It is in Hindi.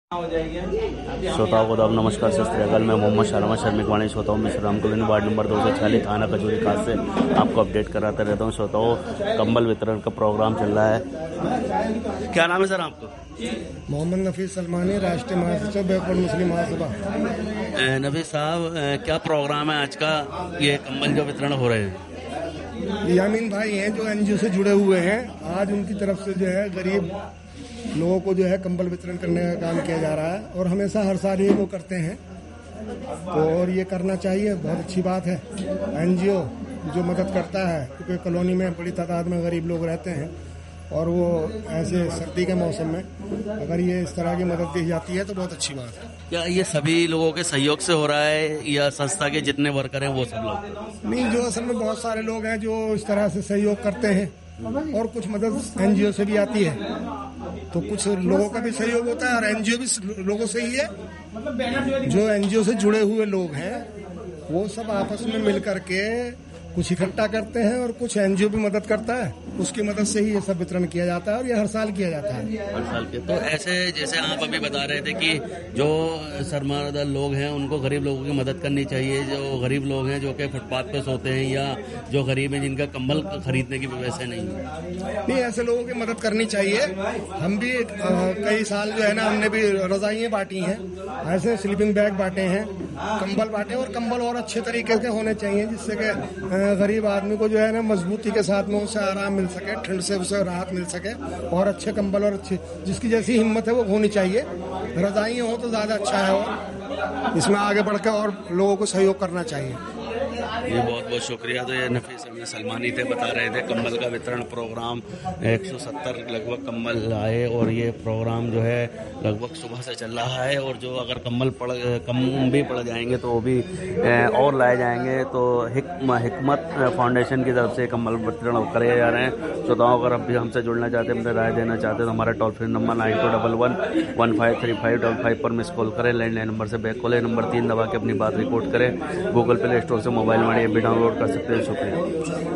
श्रोताओं को दाब नमस्कार सत श्री अकाल। मैं मोहम्मद शालमा शर्मिक वाणी श्रोताओं में श्रीराम कॉलोनी वार्ड नंबर 246 थाना खजूरी खास से आपको अपडेट कराता रहता हूँ। श्रोताओं, कंबल वितरण का प्रोग्राम चल रहा है। क्या नाम है सर आपको? मोहम्मद नफीस सलमानी, राष्ट्रीय महासचिव बैकवर्ड मुस्लिम महासभा। नफीस साहब, क्या प्रोग्राम है आज का? ये कंबल जो वितरण हो रहे हैं, यामीन भाई हैं जो एनजीओ से जुड़े हुए हैं। आज उनकी तरफ से जो है गरीब लोगों को जो है कंबल वितरण करने का काम किया जा रहा है और हमेशा हर साल ये वो करते हैं, तो और ये करना चाहिए, बहुत अच्छी बात है। एनजीओ जो मदद करता है, क्योंकि कॉलोनी में बड़ी तादाद में गरीब लोग रहते हैं और वो ऐसे सर्दी के मौसम में अगर ये इस तरह की मदद दी जाती है तो बहुत अच्छी बात है। क्या ये सभी लोगों के सहयोग से हो रहा है या संस्था के जितने वर्कर हैं वो सब लोग? नहीं, जो असल में बहुत सारे लोग हैं जो इस तरह से सहयोग करते हैं और कुछ मदद एनजीओ से भी आती है, तो कुछ लोगों का भी सहयोग होता है और एनजीओ भी लोगों से ही है। जो एनजीओ से जुड़े हुए लोग हैं वो सब आपस में मिल करके कुछ इकट्ठा करते हैं और कुछ एनजीओ भी मदद करता है, उसकी मदद से ही ये सब वितरण किया जाता है और ये हर साल किया जाता है। हर साल के तो ऐसे जैसे आप अभी बता रहे थे कि जो सरमादा लोग हैं उनको गरीब लोगों की मदद करनी चाहिए। जो गरीब लोग हैं जो कि फुटपाथ पे सोते हैं या जो गरीब हैं जिनका कंबल खरीदने की व्यवस्था नहीं, ऐसे लोगों की मदद करनी चाहिए। हम भी कई साल जो है ना, हमने भी रजाइयाँ बांटी हैं, ऐसे स्लीपिंग बैग बांटे हैं, कंबल बांटे, और कंबल और अच्छे तरीके के होने चाहिए जिससे कि गरीब आदमी को जो है ना मजबूती के साथ में उसे आराम मिल सके, ठंड से उसे राहत मिल सके, और अच्छे कंबल और अच्छे जिसकी जैसी हिम्मत है वो होनी चाहिए। रजाइयाँ हो तो ज्यादा अच्छा है और इसमें आगे बढ़ के और लोगों को सहयोग करना चाहिए। ये बहुत बहुत शुक्रिया। तो ये नफीस सलमानी थे, बता रहे थे कंबल का वितरण प्रोग्राम 170 लगभग कंबल आए और ये प्रोग्राम जो है लगभग सुबह से चल रहा है। और जो अगर कंबल कम भी पड़ जाएंगे तो वो भी और लाए जाएंगे। तो हिकमत फाउंडेशन की तरफ से कंबल वितरण करे जा रहे हैं। श्रोताओं, अगर अब भी हमसे जुड़ना चाहते हैं, हमसे राय देना चाहते हैं तो हमारा टोल फ्री नंबर 9211153555 पर मिस कॉल करें। लैंडलाइन नंबर से बैक कॉल नंबर 3 दबा के अपनी बात रिकॉर्ड करें। गूगल प्ले स्टोर से मोबाइल मनी ऐप भी डाउनलोड कर सकते हैं। शुक्रिया।